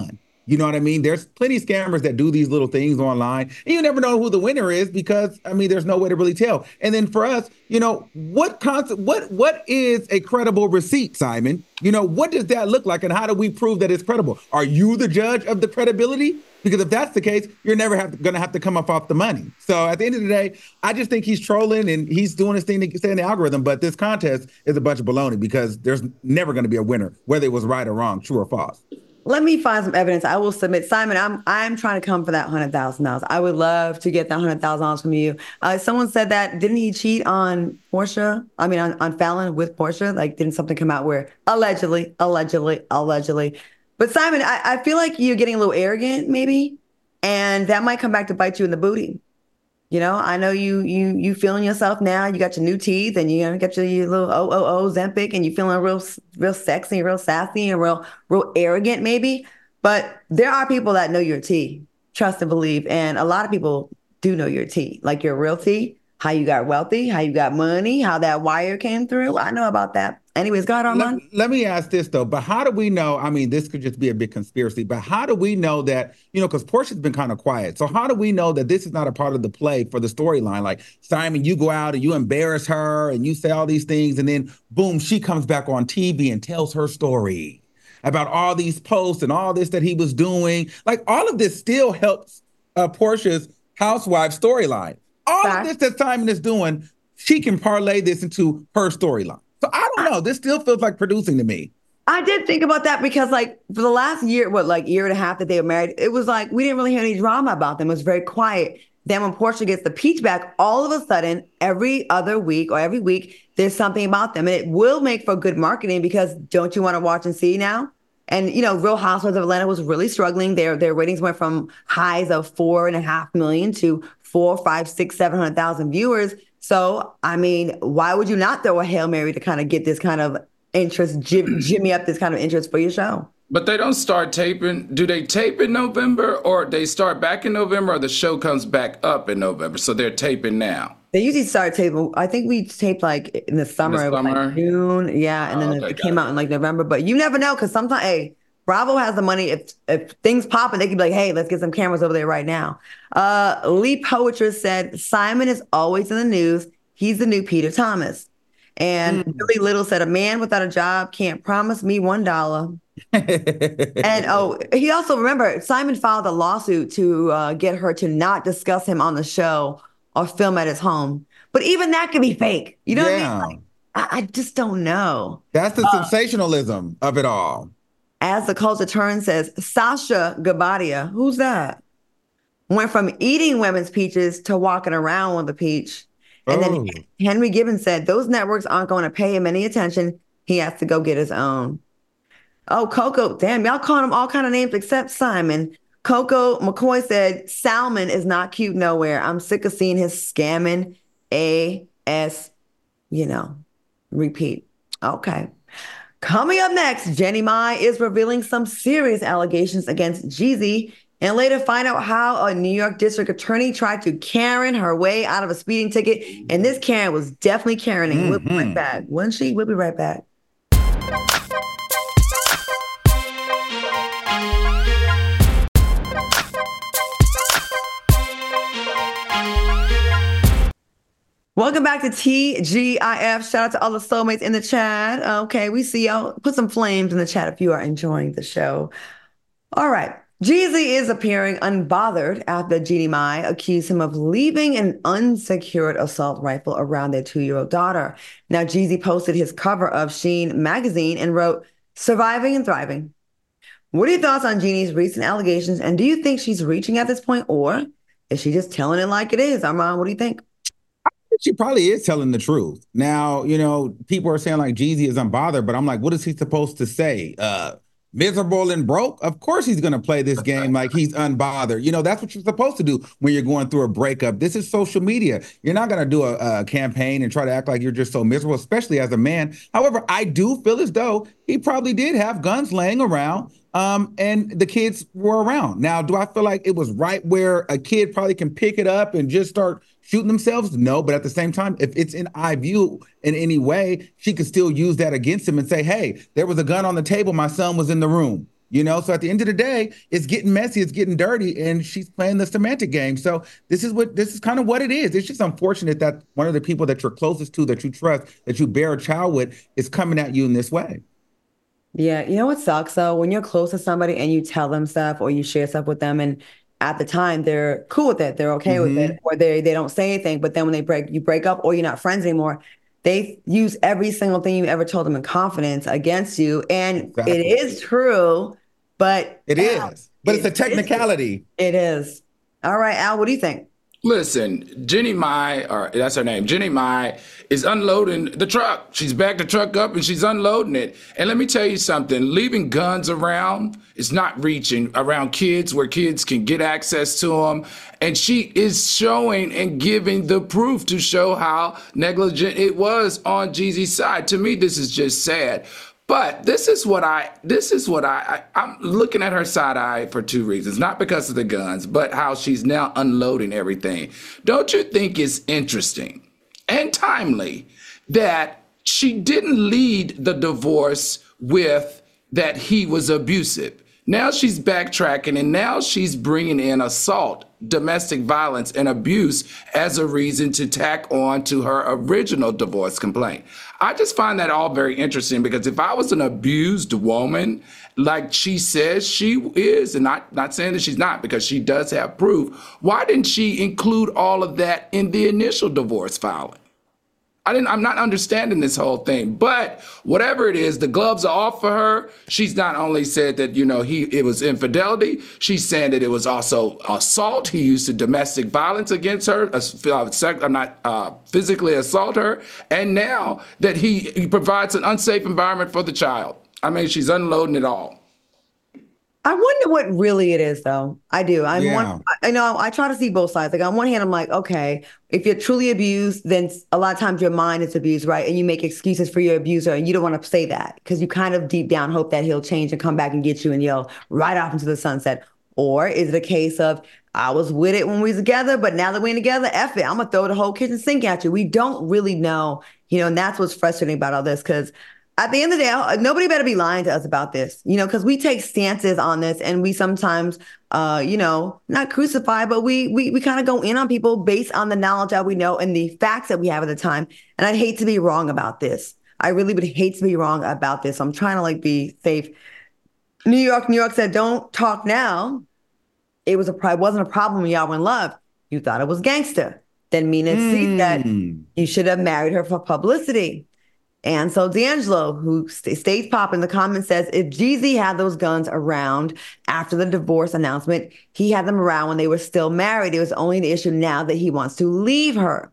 You know what I mean? There's plenty of scammers that do these little things online, and you never know who the winner is because, I mean, there's no way to really tell. And then for us, you know, what concept, what what is a credible receipt, Simon? You know, what does that look like, and how do we prove that it's credible? Are you the judge of the credibility? Because if that's the case, you're never have going to have to come up off the money. So at the end of the day, I just think he's trolling and he's doing his thing to stay in the algorithm. But this contest is a bunch of baloney because there's never going to be a winner, whether it was right or wrong, true or false. Let me find some evidence. I will submit. Simon, I'm I'm trying to come for that one hundred thousand dollars. I would love to get that one hundred thousand dollars from you. Uh, someone said that, didn't he cheat on Portia? I mean, on, on Fallon with Portia? Like, didn't something come out where allegedly, allegedly, allegedly. But Simon, I, I feel like you're getting a little arrogant, maybe, and that might come back to bite you in the booty. You know, I know you you you feeling yourself now. You got your new teeth, and you got your, your little oh oh oh Zempic, and you feeling real real sexy, real sassy, and real real arrogant, maybe. But there are people that know your tea, trust and believe, and a lot of people do know your tea, like your real tea, how you got wealthy, how you got money, how that wire came through. I know about that. Anyways, go ahead, Armand. Let, let me ask this, though. But how do we know? I mean, this could just be a big conspiracy, but how do we know that, you know, because Portia's been kind of quiet. So how do we know that this is not a part of the play for the storyline? Like, Simon, you go out and you embarrass her and you say all these things, and then boom, she comes back on T V and tells her story about all these posts and all this that he was doing. Like, all of this still helps uh, Portia's housewife storyline. All Fact. of this that Simon is doing, she can parlay this into her storyline. So I don't know. This still feels like producing to me. I did think about that because, like, for the last year, what, like year and a half that they were married, it was like we didn't really hear any drama about them. It was very quiet. Then when Portia gets the peach back, all of a sudden, every other week or every week, there's something about them. And it will make for good marketing because don't you want to watch and see now? And, you know, Real Housewives of Atlanta was really struggling. Their their ratings went from highs of four and a half million to four, five, six, seven hundred thousand viewers. So, I mean, why would you not throw a Hail Mary to kind of get this kind of interest, jim, jimmy up this kind of interest for your show? But they don't start taping. Do they tape in November, or they start back in November, or the show comes back up in November? So they're taping now. They usually start taping. I think we taped like in the summer, in the summer? like June. Yeah. And then oh, okay, it came it. out in like November. But you never know, because sometimes, hey, Bravo has the money. If if things pop and they can be like, hey, let's get some cameras over there right now. Uh, Lee Poitras said, Simon is always in the news. He's the new Peter Thomas. And mm. Billy Little said, a man without a job can't promise me one dollar. And oh, he also, remember, Simon filed a lawsuit to uh, get her to not discuss him on the show or film at his home. But even that could be fake. You know yeah. what I mean? Like, I, I just don't know. That's the uh, sensationalism of it all. As the culture turns, says Sasha Gabadia, who's that? Went from eating women's peaches to walking around with a peach. And oh. then Henry Gibbons said, those networks aren't going to pay him any attention. He has to go get his own. Oh, Coco, damn, y'all called him all kind of names except Simon. Coco McCoy said, Salmon is not cute nowhere. I'm sick of seeing his scamming ass, you know, repeat. Okay. Coming up next, Jeannie Mai is revealing some serious allegations against Jeezy, and later find out how a New York district attorney tried to Karen her way out of a speeding ticket. And this Karen was definitely Karening. Mm-hmm. We'll be right back. Wasn't she? We'll be right back. Welcome back to T G I F. Shout out to all the soulmates in the chat. Okay, we see y'all. Put some flames in the chat if you are enjoying the show. All right. Jeezy is appearing unbothered after Jeannie Mai accused him of leaving an unsecured assault rifle around their two-year-old daughter. Now, Jeezy posted his cover of Sheen magazine and wrote, surviving and thriving. What are your thoughts on Jeannie's recent allegations? And do you think she's reaching at this point, or is she just telling it like it is? Armand, what do you think? She probably is telling the truth. Now, you know, people are saying like Jeezy is unbothered, but I'm like, what is he supposed to say? Uh, miserable and broke? Of course he's going to play this game like he's unbothered. You know, that's what you're supposed to do when you're going through a breakup. This is social media. You're not going to do a, a campaign and try to act like you're just so miserable, especially as a man. However, I do feel as though he probably did have guns laying around. Um, and the kids were around. Now, do I feel like it was right where a kid probably can pick it up and just start shooting themselves? No, but at the same time, if it's in eye view in any way, she could still use that against him and say, hey, there was a gun on the table. My son was in the room. You know, so at the end of the day, it's getting messy, it's getting dirty, and she's playing the semantic game. So this is what this is kind of what it is. It's just unfortunate that one of the people that you're closest to, that you trust, that you bear a child with, is coming at you in this way. Yeah, you know what sucks though? When you're close to somebody and you tell them stuff or you share stuff with them, and at the time they're cool with it, they're okay mm-hmm. with it, or they they don't say anything, but then when they break, you break up or you're not friends anymore, they use every single thing you ever told them in confidence against you. And exactly. it is true, but it Al, is. But it, it's a technicality. It is. All right, Al, what do you think? Listen, Jeannie Mai, or that's her name, Jeannie Mai, is unloading the truck. She's backed the truck up and she's unloading it. And let me tell you something, leaving guns around is not reaching around kids where kids can get access to them. And she is showing and giving the proof to show how negligent it was on Jeezy's side. To me, this is just sad. But this is what I, this is what I, I, I'm looking at her side eye for two reasons. Not because of the guns, but how she's now unloading everything. Don't you think it's interesting and timely that she didn't lead the divorce with that he was abusive? Now she's backtracking, and now she's bringing in assault, domestic violence, and abuse as a reason to tack on to her original divorce complaint. I just find that all very interesting, because if I was an abused woman, like she says she is, and not, not saying that she's not, because she does have proof, why didn't she include all of that in the initial divorce filing? I didn't, I'm not understanding this whole thing, but whatever it is, the gloves are off for her. She's not only said that, you know, he, it was infidelity. She's saying that it was also assault. He used domestic violence against her. I'm not uh, physically assault her. And now that he, he provides an unsafe environment for the child. I mean, she's unloading it all. I wonder what really it is, though. I do. I'm yeah. one, I know I try to see both sides. Like on one hand, I'm like, okay, if you're truly abused, then a lot of times your mind is abused, right? And you make excuses for your abuser, and you don't want to say that because you kind of deep down hope that he'll change and come back and get you and yell right off into the sunset. Or is it a case of, I was with it when we was together, but now that we ain't together, F it, I'm gonna throw the whole kitchen sink at you. We don't really know, you know, and that's what's frustrating about all this, because at the end of the day, nobody better be lying to us about this, you know, because we take stances on this, and we sometimes, uh, you know, not crucify, but we we we kind of go in on people based on the knowledge that we know and the facts that we have at the time. And I'd hate to be wrong about this. I really would hate to be wrong about this. I'm trying to like be safe. New York, New York said, don't talk now. It was a it wasn't a problem when y'all were in love. You thought it was gangster. Then Mina mm. said you should have married her for publicity. And so D'Angelo, who st- stays pop in the comments, says, if Jeezy had those guns around after the divorce announcement, he had them around when they were still married. It was only the issue now that he wants to leave her.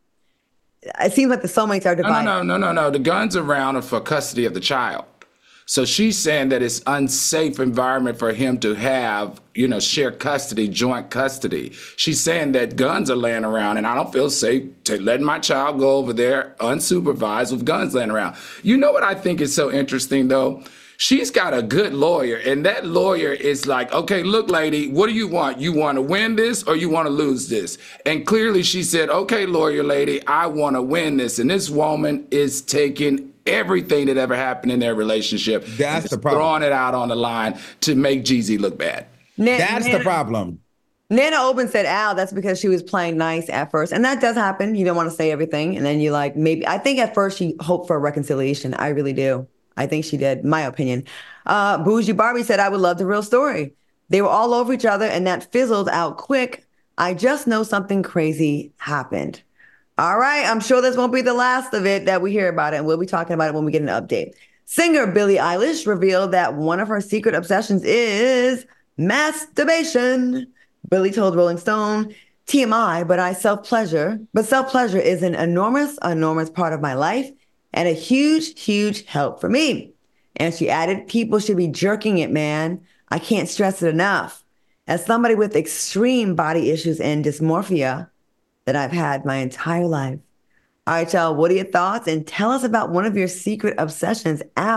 It seems like the soulmates are divided. No, no, no, no, no. The guns around are for custody of the child. So she's saying that it's unsafe environment for him to have, you know, share custody, joint custody. She's saying that guns are laying around, and I don't feel safe to letting my child go over there unsupervised with guns laying around. You know what I think is so interesting, though? She's got a good lawyer, and that lawyer is like, okay, look, lady, what do you want? You want to win this or you want to lose this? And clearly she said, okay, lawyer lady, I want to win this. And this woman is taking everything that ever happened in their relationship. That's the problem. Throwing it out on the line to make Jeezy look bad. Na- That's Nana, the problem. Nana Oben said, Al, that's because she was playing nice at first. And that does happen. You don't want to say everything. And then you like, maybe, I think at first she hoped for a reconciliation. I really do. I think she did, my opinion. Uh, Bougie Barbie said, I would love the real story. They were all over each other and that fizzled out quick. I just know something crazy happened. All right, I'm sure this won't be the last of it that we hear about it, and we'll be talking about it when we get an update. Singer Billie Eilish revealed that one of her secret obsessions is masturbation. Billie told Rolling Stone, T M I, but I self-pleasure. But self-pleasure is an enormous, enormous part of my life and a huge, huge help for me. And she added, people should be jerking it, man. I can't stress it enough. As somebody with extreme body issues and dysmorphia that I've had my entire life. All right, y'all, what are your thoughts? And tell us about one of your secret obsessions. Al,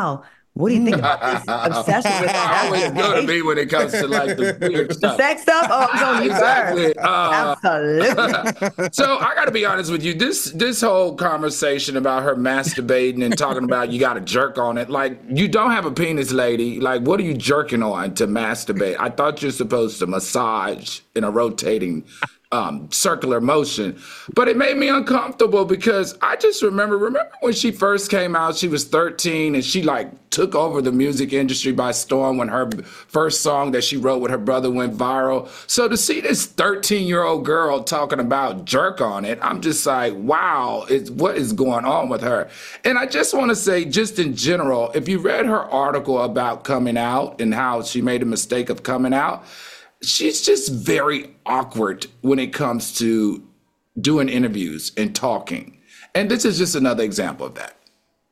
What do you think about this obsession with I always go to me when it comes to like the weird the stuff. sex stuff? Oh, I'm on you Exactly. first. Uh, Absolutely. So I got to be honest with you. This this whole conversation about her masturbating and talking about you got to jerk on it, like you don't have a penis, lady. Like, what are you jerking on to masturbate? I thought you're supposed to massage in a rotating um, circular motion, but it made me uncomfortable because I just remember remember when she first came out, she was thirteen and she like took over the music industry by storm when her first song that she wrote with her brother went viral. So to see this thirteen year old girl talking about jerk on it, I'm just like, wow, it's, what is going on with her? And I just want to say, just in general, if you read her article about coming out and how she made a mistake of coming out, she's just very awkward when it comes to doing interviews and talking. And this is just another example of that.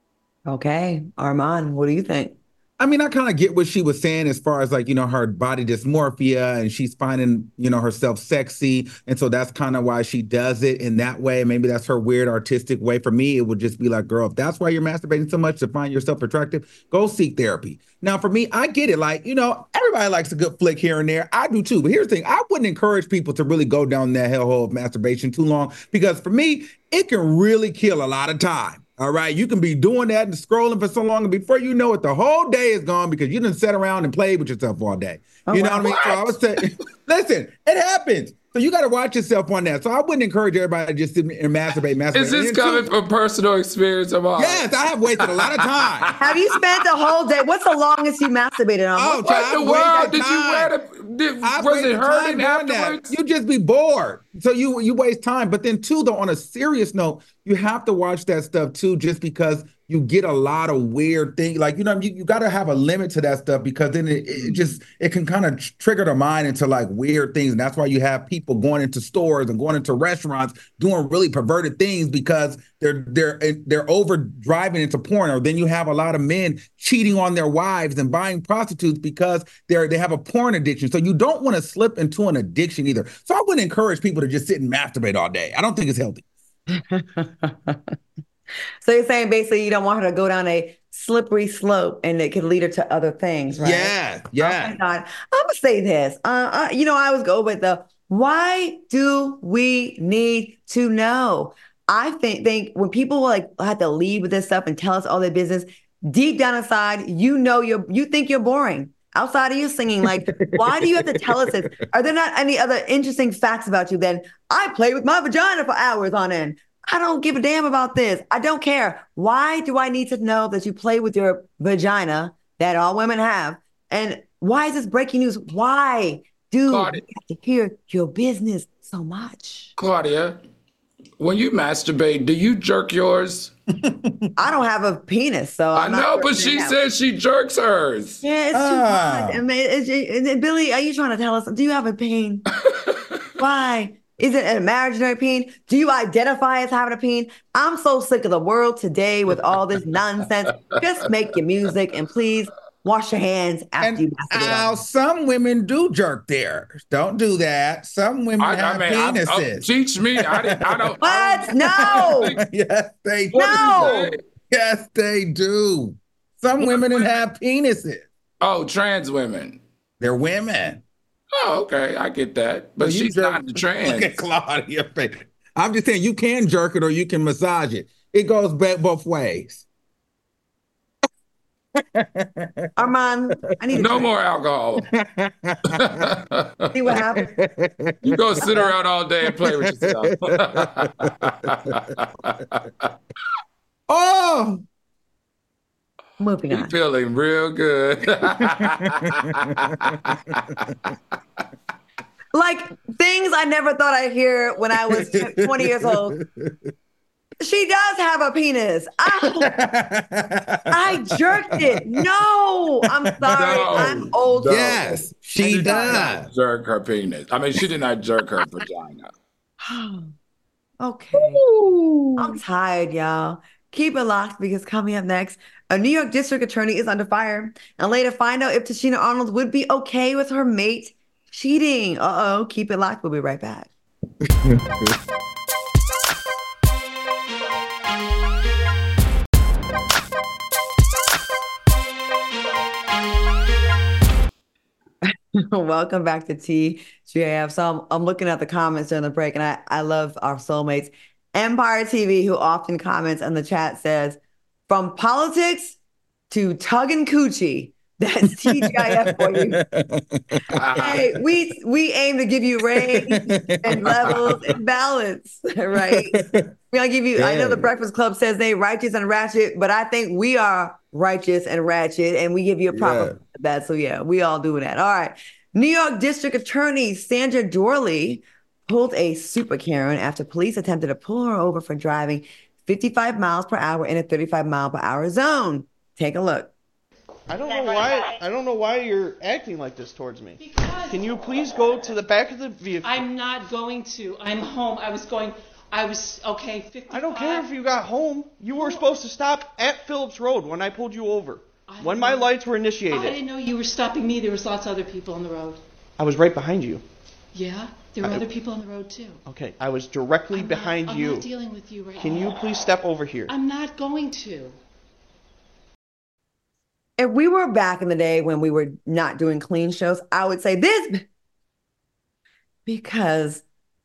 Okay. Armand, what do you think? I mean, I kind of get what she was saying as far as like, you know, her body dysmorphia and she's finding, you know, herself sexy. And so that's kind of why she does it in that way. Maybe that's her weird artistic way. For me, it would just be like, girl, if that's why you're masturbating so much to find yourself attractive, go seek therapy. Now, for me, I get it. Like, you know, everybody likes a good flick here and there. I do too. But here's the thing. I wouldn't encourage people to really go down that hellhole of masturbation too long because for me, it can really kill a lot of time. All right, you can be doing that and scrolling for so long, and before you know it, the whole day is gone because you didn't sit around and play with yourself all day. Oh, you know wow. what I mean? So I was saying, listen, it happens. So you got to watch yourself on that. So I wouldn't encourage everybody to just sit and masturbate, masturbate. Is this coming too, from personal experience of ours? Yes, I have wasted a lot of time. Have you spent the whole day? What's the longest you masturbated on? Oh, what in the world did you wear? The, did, was it hurting afterwards? You just be bored. So you you waste time. But then too, though, on a serious note, you have to watch that stuff too, just because you get a lot of weird things. Like, you know, you, you got to have a limit to that stuff because then it, it just, it can kind of trigger the mind into like weird things. And that's why you have people going into stores and going into restaurants doing really perverted things because they're they're they're over driving into porn. Or then you have a lot of men cheating on their wives and buying prostitutes because they're they have a porn addiction. So you don't want to slip into an addiction either. So I wouldn't encourage people to just sit and masturbate all day. I don't think it's healthy. So you're saying basically you don't want her to go down a slippery slope and it could lead her to other things, right? Yeah, yeah. Oh my God. I'm going to say this. Uh, uh, you know, I always go with the, why do we need to know? I think, think when people like have to lead with this stuff and tell us all their business, deep down inside, you know, you're, you think you're boring. Outside of you singing, like, why do you have to tell us this? Are there not any other interesting facts about you than I play with my vagina for hours on end? I don't give a damn about this. I don't care. Why do I need to know that you play with your vagina that all women have? And why is this breaking news? Why do Claudia, you have to hear your business so much? Claudia, when you masturbate, do you jerk yours? I don't have a penis, so I'm I know, not but she says she jerks hers. Yeah, it's too Ah. much. I mean, it's, it's, Billy, are you trying to tell us? Do you have a pain? Why? Is it an imaginary pain? Do you identify as having a pain? I'm so sick of the world today with all this nonsense. Just make your music and please wash your hands after And you masturbate. now some women do jerk theirs. Don't do that. Some women I, have I mean, I, penises. I, teach me. I, didn't, I don't. What? No. Yes, they do. No. Yes, they do. Some women have penises. Oh, trans women. They're women. Oh, okay, I get that. But So you she's jerk- not the trans. Look at Claudia face. I'm just saying you can jerk it or you can massage it. It goes back both ways. Armand, I need to No try. more alcohol. See what happens. You go sit around all day and play with yourself. Oh, Moving You're on. feeling real good. Like things I never thought I'd hear when I was twenty years old. She does have a penis. I, I jerked it. No, I'm sorry. No, I'm old. no. yes, she She did does. not jerk her penis. I mean, she did not jerk her vagina. Okay. I'm tired, y'all. Keep it locked because coming up next, a New York district attorney is under fire and later find out if Tashina Arnold would be okay with her mate cheating. Uh-oh. Keep it locked. We'll be right back. Welcome back to T G I F. So I'm, I'm looking at the comments during the break, and I, I love our soulmates. Empire T V, who often comments in the chat, says, from politics to tugging coochie, that's T G I F for you. Hey, we we aim to give you range and levels and balance, right? We're gonna give you, yeah. I know the Breakfast Club says they righteous and ratchet, but I think we are righteous and ratchet, and we give you a proper yeah. that. So yeah, we all doing that. All right. New York District Attorney Sandra Dorley pulled a super Karen after police attempted to pull her over for driving fifty-five miles per hour in a thirty-five mile per hour zone. Take a look. I don't know why. I don't know why you're acting like this towards me. Because can you please go to the back of the vehicle? I'm not going to. I'm home. I was going. I was okay. fifty-five. I don't care if you got home. You were supposed to stop at Phillips Road when I pulled you over. When my know. lights were initiated. I didn't know you were stopping me. There was lots of other people on the road. I was right behind you. Yeah, there were I, other people on the road too. Okay, I was directly I'm behind not, I'm you. I'm not dealing with you right Can now. you please step over here? I'm not going to. If we were back in the day when we were not doing clean shows, I would say this, because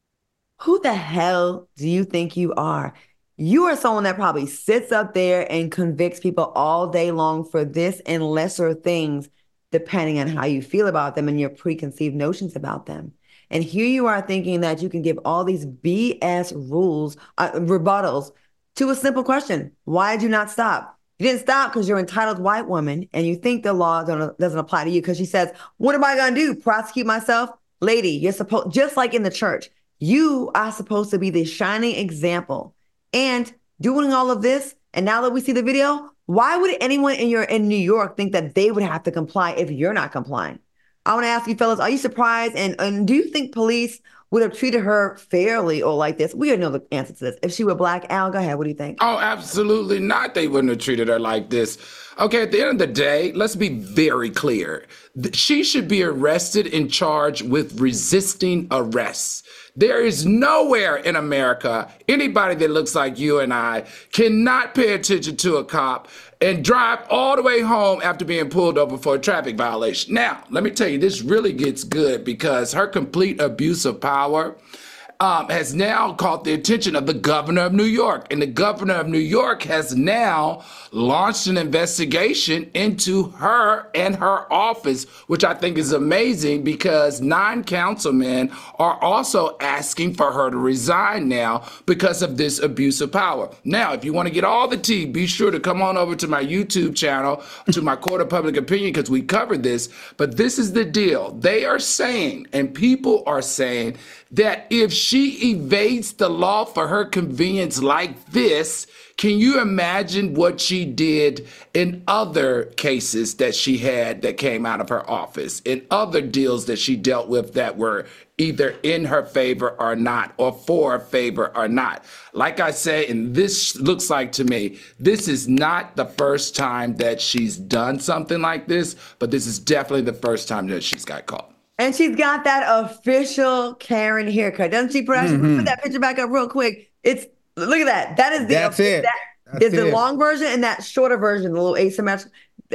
who the hell do you think you are? You are someone that probably sits up there and convicts people all day long for this and lesser things, depending on how you feel about them and your preconceived notions about them. And here you are thinking that you can give all these B S rules, uh, rebuttals to a simple question. Why did you not stop? You didn't stop because you're an entitled white woman and you think the law don't, doesn't apply to you because she says, what am I going to do? Prosecute myself? Lady, you're supposed, just like in the church, you are supposed to be the shining example. And doing all of this, and now that we see the video, why would anyone in your in New York think that they would have to comply if you're not complying? I want to ask you fellas, are you surprised? And, and do you think police would have treated her fairly or like this? We already know the answer to this. If she were black, Al, go ahead. What do you think? Oh, absolutely not. They wouldn't have treated her like this. Okay, at the end of the day, let's be very clear. She should be arrested and charged with resisting arrest. There is nowhere in America anybody that looks like you and I cannot pay attention to a cop and drive all the way home after being pulled over for a traffic violation. Now, let me tell you, this really gets good because her complete abuse of power Um, has now caught the attention of the governor of New York. And the governor of New York has now launched an investigation into her and her office, which I think is amazing because nine councilmen are also asking for her to resign now because of this abuse of power. Now, if you want to get all the tea, be sure to come on over to my YouTube channel, to my Court of Public Opinion, because we covered this. But this is the deal. They are saying, and people are saying, that if she evades the law for her convenience like this, can you imagine what she did in other cases that she had that came out of her office, in other deals that she dealt with that were either in her favor or not, or for her favor or not? Like I say, and this looks like to me, this is not the first time that she's done something like this, but this is definitely the first time that she's got caught. And she's got that official Karen haircut. Doesn't she, Precious? Mm-hmm. Put that picture back up real quick. It's, look at that. That is the, That's it. That, That's is the it. long version and that shorter version, the little asymmetrical.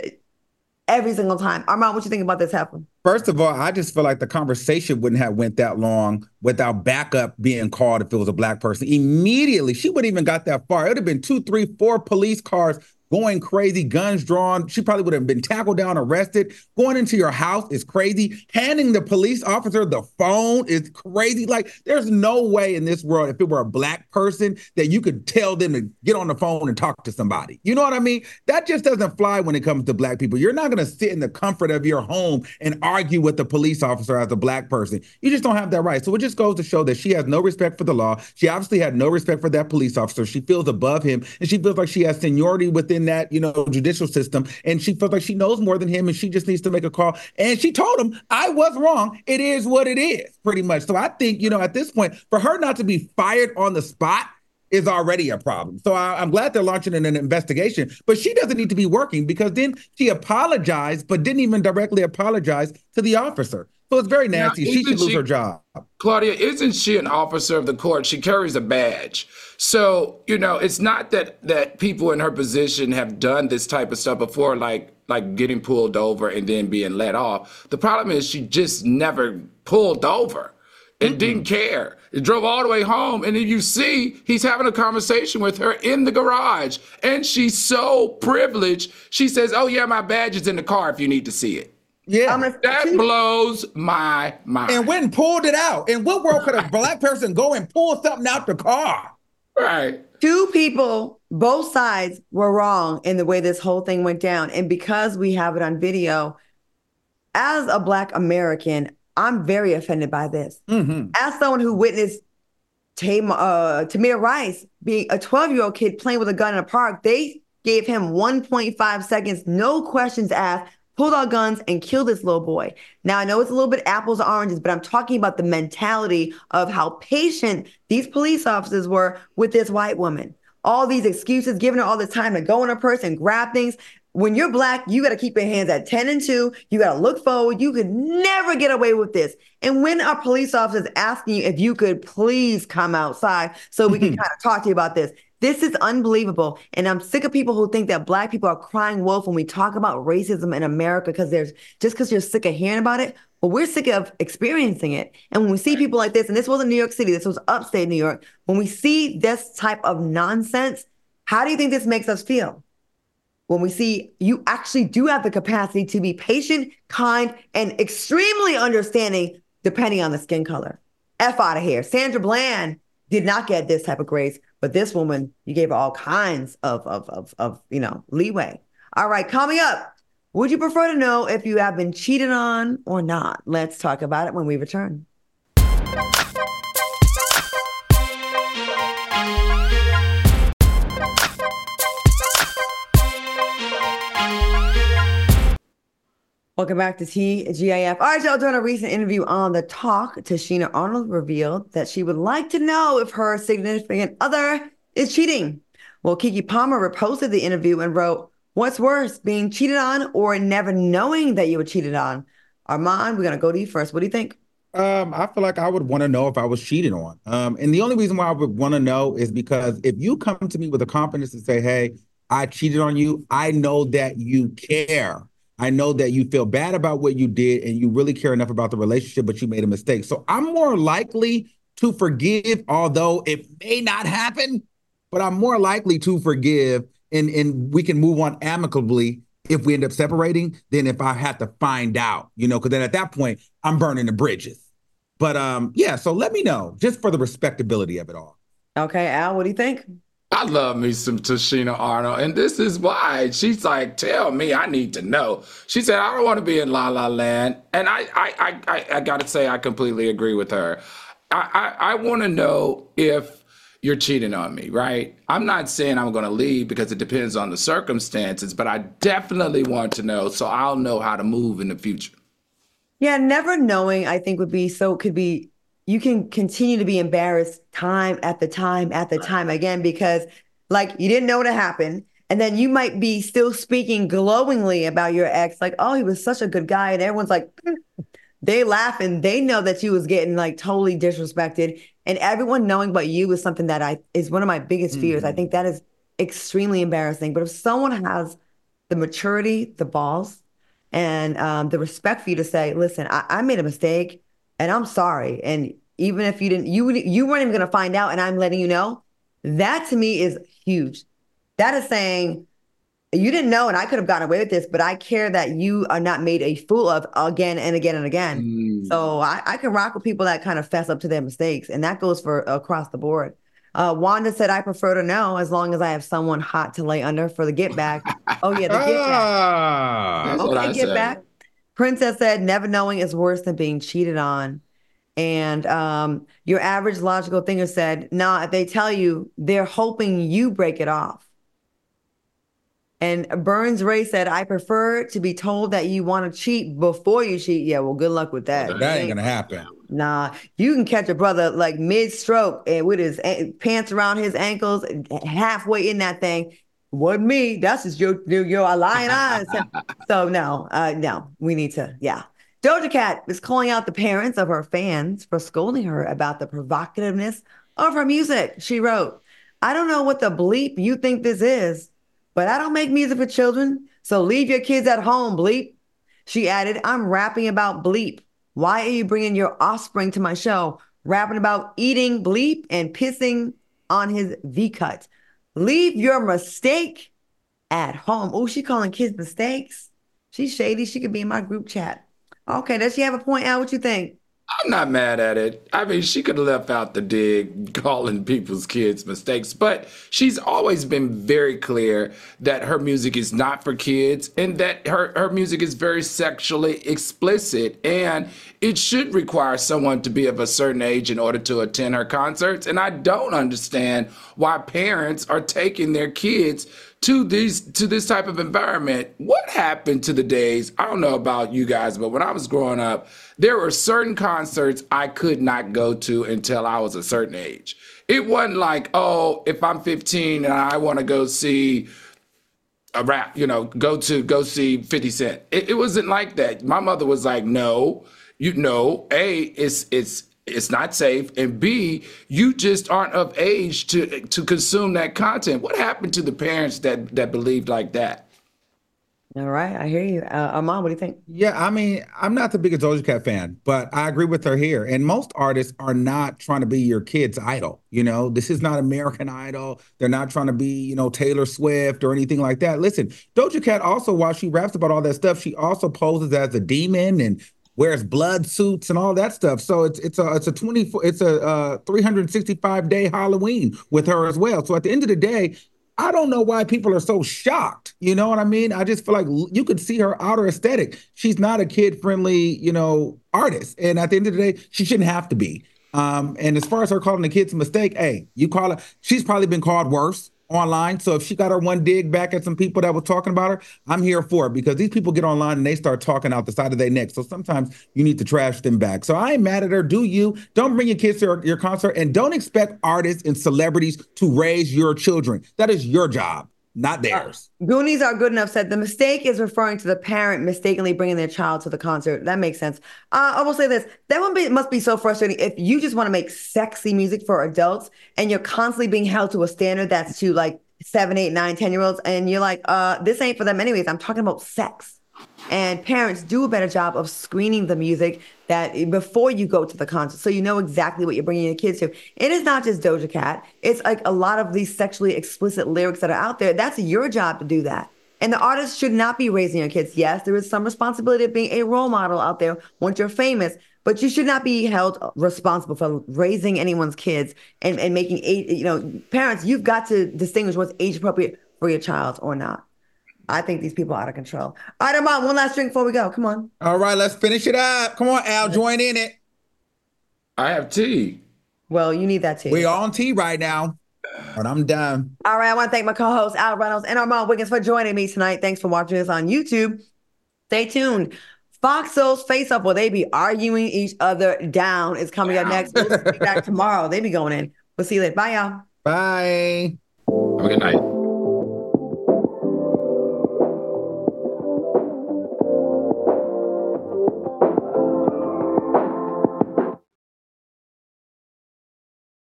Every single time. Armand, what you think about this happening? First of all, I just feel like the conversation wouldn't have went that long without backup being called if it was a black person. Immediately, she wouldn't even got that far. It would have been two, three, four police cars going crazy, guns drawn. She probably would have been tackled down, arrested. Going into your house is crazy. Handing the police officer the phone is crazy. Like, there's no way in this world, if it were a black person, that you could tell them to get on the phone and talk to somebody. You know what I mean? That just doesn't fly when it comes to black people. You're not going to sit in the comfort of your home and argue with the police officer as a black person. You just don't have that right. So it just goes to show that she has no respect for the law. She obviously had no respect for that police officer. She feels above him, and she feels like she has seniority within that, you know, judicial system, and she feels like she knows more than him, and she just needs to make a call. And she told him, I was wrong. It is what it is, pretty much. So I think, you know, at this point, for her not to be fired on the spot is already a problem. So I, I'm glad they're launching an, an investigation, but she doesn't need to be working because then she apologized, but didn't even directly apologize to the officer. So it's very nasty. Now, she should lose she, her job. Claudia, isn't she an officer of the court? She carries a badge. So, you know, it's not that that people in her position have done this type of stuff before, like like getting pulled over and then being let off. The problem is she just never pulled over and mm-hmm. didn't care. It drove all the way home. And then you see he's having a conversation with her in the garage. And she's so privileged. She says, oh, yeah, my badge is in the car if you need to see it. Yeah, that blows my mind. And went and pulled it out. In what world could a black person go and pull something out the car? Right. Two people, both sides were wrong in the way this whole thing went down. And because we have it on video, as a Black American, I'm very offended by this. Mm-hmm. As someone who witnessed Tam- uh, Tamir Rice being a twelve-year-old kid playing with a gun in a park, they gave him one point five seconds, no questions asked, pulled out guns and killed this little boy. Now, I know it's a little bit apples to oranges, but I'm talking about the mentality of how patient these police officers were with this white woman. All these excuses, giving her all the time to go in her purse and grab things. When you're Black, you got to keep your hands at ten and two. You got to look forward. You could never get away with this. And when our police officers asking you if you could please come outside so we can kind of talk to you about this, this is unbelievable. And I'm sick of people who think that Black people are crying wolf when we talk about racism in America because there's just because you're sick of hearing about it. But we're sick of experiencing it. And when we see people like this, and this wasn't New York City, this was upstate New York. When we see this type of nonsense, how do you think this makes us feel? When we see you actually do have the capacity to be patient, kind, and extremely understanding, depending on the skin color. F out of here. Sandra Bland did not get this type of grace, but this woman, you gave her all kinds of, of, of, of, you know, leeway. All right, coming up, would you prefer to know if you have been cheated on or not? Let's talk about it when we return. Welcome back to T G I F. All right, y'all, during a recent interview on The Talk, Tashina Arnold revealed that she would like to know if her significant other is cheating. Well, Keke Palmer reposted the interview and wrote, what's worse, being cheated on or never knowing that you were cheated on? Armand, we're going to go to you first. What do you think? Um, I feel like I would want to know if I was cheated on. Um, and the only reason why I would want to know is because if you come to me with a confidence and say, hey, I cheated on you, I know that you care. I know that you feel bad about what you did and you really care enough about the relationship, but you made a mistake. So I'm more likely to forgive, although it may not happen, but I'm more likely to forgive and, and we can move on amicably if we end up separating than if I have to find out, you know, because then at that point, I'm burning the bridges. But um, yeah, so let me know, just for the respectability of it all. Okay, Al, what do you think? I love me some Tashina Arnold, and this is why. She's like, tell me, I need to know. She said, I don't want to be in La La Land. And I I, I, I, I got to say, I completely agree with her. I, I, I want to know if you're cheating on me, right? I'm not saying I'm going to leave because it depends on the circumstances, but I definitely want to know so I'll know how to move in the future. Yeah, never knowing, I think, would be so, could be, you can continue to be embarrassed time after time after time again, because like you didn't know what happened. And then you might be still speaking glowingly about your ex, like, oh, he was such a good guy. And everyone's like, they laugh and they know that you was getting like totally disrespected. And everyone knowing but you is something that I is one of my biggest fears. Mm-hmm. I think that is extremely embarrassing. But if someone has the maturity, the balls, and um, the respect for you to say, listen, I, I made a mistake. And I'm sorry. And even if you didn't, you you weren't even going to find out, and I'm letting you know, that to me is huge. That is saying, you didn't know, and I could have gotten away with this, but I care that you are not made a fool of again and again and again. Mm. So I, I can rock with people that kind of fess up to their mistakes, and that goes for across the board. Uh, Wanda said, I prefer to know as long as I have someone hot to lay under for the get back. Oh, yeah, the get back. Okay, get back. Princess said, never knowing is worse than being cheated on. And um, your average logical thinker said, nah, if they tell you, they're hoping you break it off. And Burns Ray said, I prefer to be told that you want to cheat before you cheat. Yeah, well, good luck with that. That ain't going to happen. Nah, you can catch a brother like mid-stroke and with his a- pants around his ankles, halfway in that thing. Wasn't me. That's just your your, your lying eyes. So no, uh, no, we need to. Yeah, Doja Cat is calling out the parents of her fans for scolding her about the provocativeness of her music. She wrote, "I don't know what the bleep you think this is, but I don't make music for children. So leave your kids at home, bleep." She added, "I'm rapping about bleep. Why are you bringing your offspring to my show, rapping about eating bleep and pissing on his V-cut? Leave your mistake at home." Oh, she calling kids mistakes. She's shady. She could be in my group chat. Okay, does she have a point, Al? What you think? I'm not mad at it. I mean, she could have left out the dig calling people's kids mistakes, but she's always been very clear that her music is not for kids and that her, her music is very sexually explicit, and it should require someone to be of a certain age in order to attend her concerts. And I don't understand why parents are taking their kids to these to this type of environment. What happened to the days? I don't know about you guys, but when I was growing up, there were certain concerts I could not go to until I was a certain age. It wasn't like, oh, if I'm fifteen and I want to go see a rap, you know, go to go see fifty Cent. It, it wasn't like that. My mother was like, no, you know, A, it's it's it's not safe, and B, you just aren't of age to to consume that content. What happened to the parents that that believed like that? All right, I hear you. Uh, Armand, what do you think? Yeah, I mean, I'm not the biggest Doja Cat fan, but I agree with her here. And most artists are not trying to be your kid's idol. You know, this is not American Idol. They're not trying to be, you know, Taylor Swift or anything like that. Listen, Doja Cat also, while she raps about all that stuff, she also poses as a demon and wears blood suits and all that stuff. So it's it's a it's a twenty-four it's a uh, three hundred sixty-five day Halloween with her as well. So at the end of the day, I don't know why people are so shocked. You know what I mean? I just feel like you could see her outer aesthetic. She's not a kid-friendly, you know, artist. And at the end of the day, she shouldn't have to be. Um, and as far as her calling the kids a mistake, hey, you call her, she's probably been called worse online. So if she got her one dig back at some people that were talking about her, I'm here for it, because these people get online and they start talking out the side of their neck. So sometimes you need to trash them back. So I ain't mad at her. Do you? Don't bring your kids to your, your concert, and don't expect artists and celebrities to raise your children. That is your job, not theirs. Uh, Goonies Are Good Enough said the mistake is referring to the parent mistakenly bringing their child to the concert. That makes sense. Uh, I will say this. That one be, must be so frustrating if you just want to make sexy music for adults and you're constantly being held to a standard that's to like seven, eight, nine, ten year olds. And you're like, uh, this ain't for them anyways. I'm talking about sex. And parents do a better job of screening the music that before you go to the concert, so you know exactly what you're bringing your kids to. It is not just Doja Cat. It's like a lot of these sexually explicit lyrics that are out there. That's your job to do that. And the artist should not be raising your kids. Yes, there is some responsibility of being a role model out there once you're famous, but you should not be held responsible for raising anyone's kids and, and making, age, you know, parents, you've got to distinguish what's age appropriate for your child or not. I think these people are out of control. All right, Armand, one last drink before we go. Come on. All right, let's finish it up. Come on, Al, join in it. I have tea. Well, you need that tea. We're on tea right now, but I'm done. All right, I want to thank my co-hosts, Al Reynolds and Armand Wiggins, for joining me tonight. Thanks for watching us on YouTube. Stay tuned. Fox Soul's Face Up, where they be arguing each other down, is coming up next. We'll be back tomorrow. They be going in. We'll see you later. Bye, y'all. Bye. Have a good night.